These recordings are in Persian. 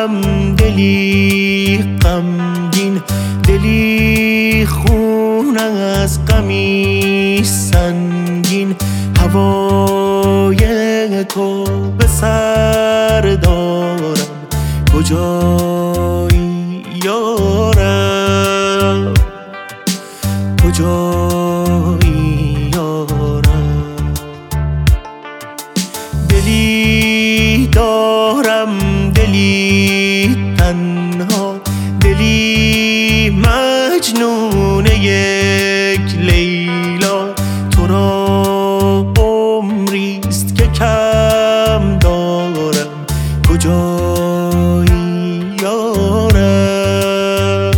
دارم دلی غمگین، دلی خون از غمی سنگین. هوای تو به سر دارم، کجایی یارم، کجایی یارم. دلی دارم دلی تنها، دلی مجنون یک لیلا. تو را عمریست که کم دارم، کجایی یارم،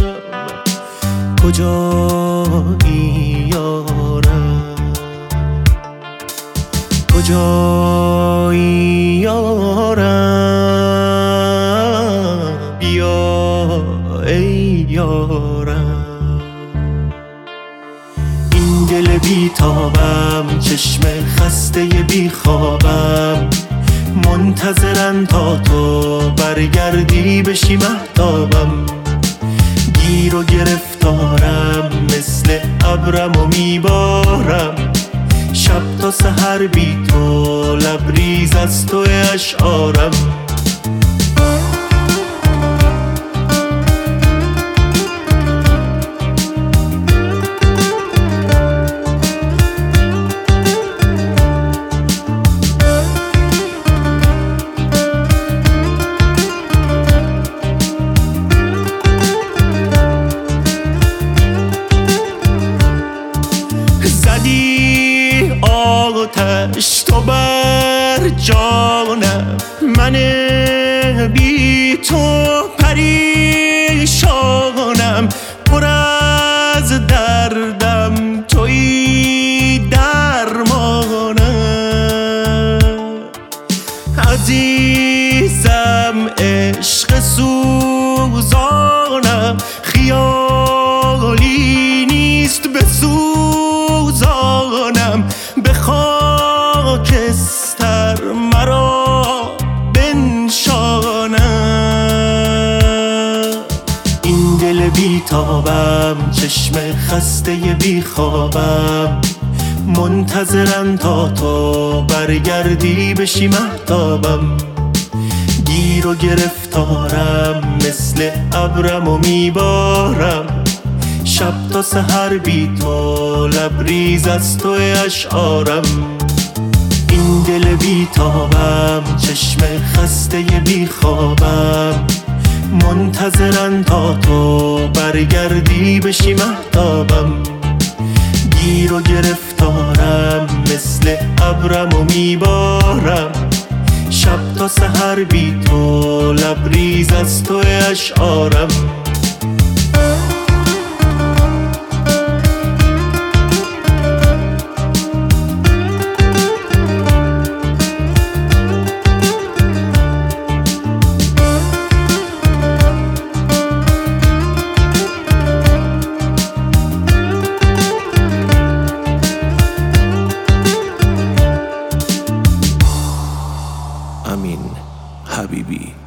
کجایی یارم، کجایی یارم. بیا ای یارم. این دل بیتابم، چشم خسته بی خوابم، منتظرن تا تو برگردی بشی مهتابم. گیر و گرفتارم، مثل ابرم و میبارم. شب تا سحر بی تو، لبریز از تو اشعارم. آتش تو بر جانم، من بی تو پریشانم. پر از دردم تویی درمانم. عزیزم عشق سوزانم، خیالی نیست بسوزانم. به خاکستر مرا بنشانم. این دل بیتابم، چشم خسته بی خوابم، منتظرن تا تو برگردی بشی مهتابم. گیر و گرفتارم، مثل ابرم و میبارم. شب تا سحر بی تو، لبریز از تو اشعارم. این دل بیتابم، چشم خسته بی خوابم، منتظرن تا تو برگردی بشی مهتابم. گیر و گرفتارم، مثل ابرم و میبارم. شب تا سحر بی تو، لبریز از تو اشعارم. امین حبیبی.